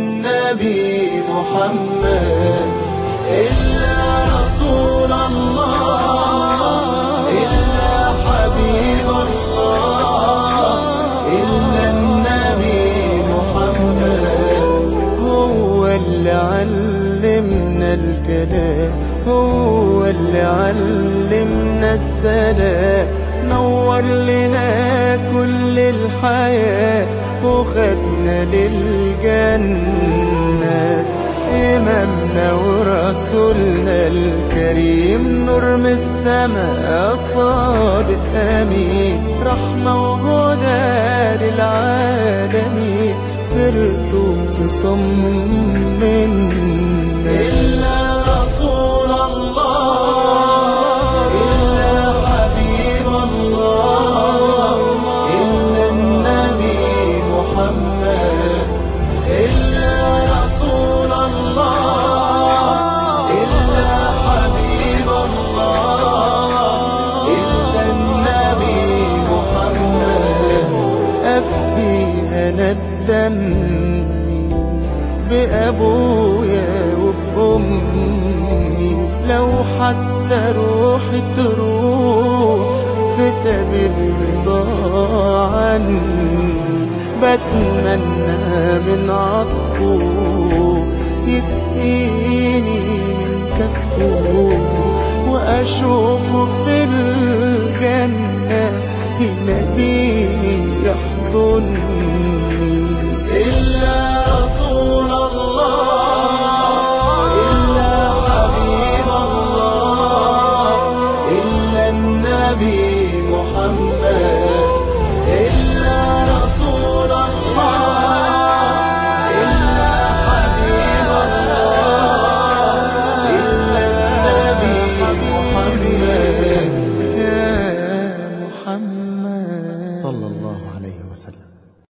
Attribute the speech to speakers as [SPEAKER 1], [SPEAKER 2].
[SPEAKER 1] النبي محمد، إلا رسول الله، إلا حبيب الله، إلا النبي محمد. هو اللي علمنا الكلام، هو اللي علمنا السلام، نور لنا كل الحياة وخدنا للجنة. إمامنا ورسولنا الكريم، نور من السماء صادق أمين، رحمة وهدى للعالمين، سرته تطمن. إلا رسول الله، إلا حبيب الله، إلا النبي محمد، إلا رسول الله، إلا حبيب الله، إلا النبي محمد. أفدي أنا بدمي بأبويا وبأمي، لو حتى روحي تروح في سبيل رضا عني، بتمنى من عطفه يسقيني من كفه، وأشوفه في الجنة يناديني يحضني.